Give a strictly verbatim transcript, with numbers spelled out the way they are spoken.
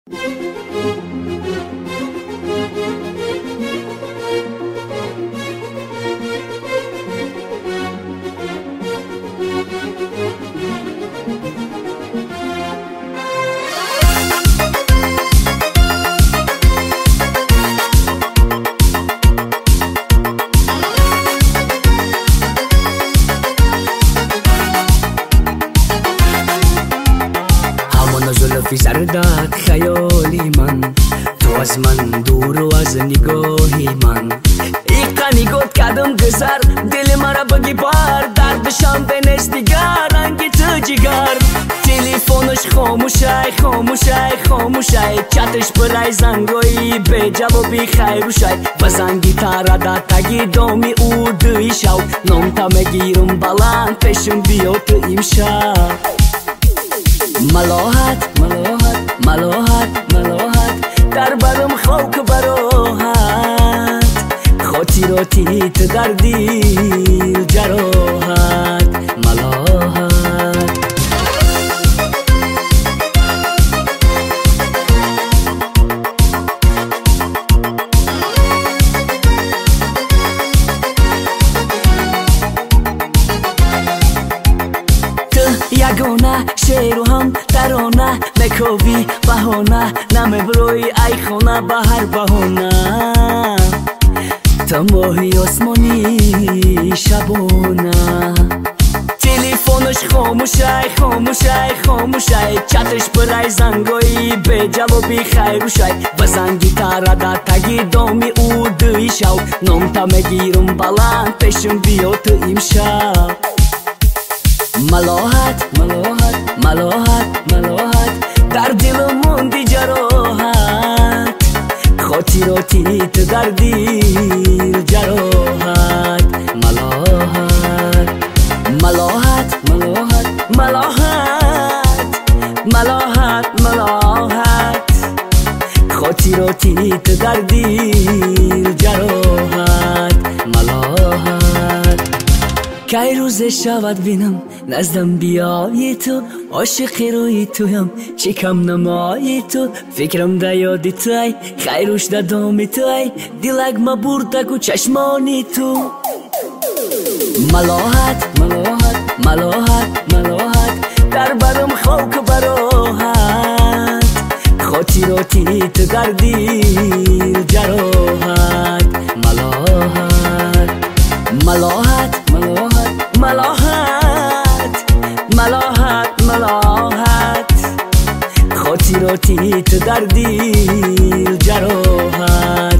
زلفی زردت خیالی من، تو از من دور و از نگاهی من. ایقا نگات کردم گذر، دل مرا بگی بار، دردشم بنش دیگر رنگ تو جگر. تلفنش خاموشه خاموشه خاموشه، چتش برای زنگایی به جوابی خیروشه. بزنگی تارده تگی دامی او دوی شو، نام تا مگیرم بلند پیشم بیا تو امشب. ملاحت ملاحت ملاحت ملاحت، در برم خوک براحت، خاطراتی تو در دل جراحت. ملاحت یگانه شعر و هم ترانه، مکاوی بهانه نمه بروی ای خانه به هر بهانه. تا ماهی آسمانی شبانه، تلفنش خاموشه خاموشه خاموشه، چتش برای زنگایی به جوابی خیروشه. بزنگی ترده تگی دامی او دوی شو، نام تا مگیرم بلند پیشم بیا تو امشب. ملاحت ملاحت ملاحت ملاحت، در دلم موندی جراحت، خاطراتی تو در دل جراحت. ملاحت ملاحت ملاحت ملاحت ملاحت ملاحت، خاطراتی تو در دل جراحت. ملاحت کی روز شود بینم نزدم بیایی تو، عاشق روی تویم چکم نمایی تو. فکرم دا یادی توی خیروش دا دامی توی، دلک ما بردک و چشمانی تو. ملاحت ملاحت ملاحت ملاحت، در برم خوک براحت، خاطراتی تو در دل جراحت. ملاحت ملاحت ملاحت ملاحت ملاحت ملاحت، خاطراتی تو در دل جراحت.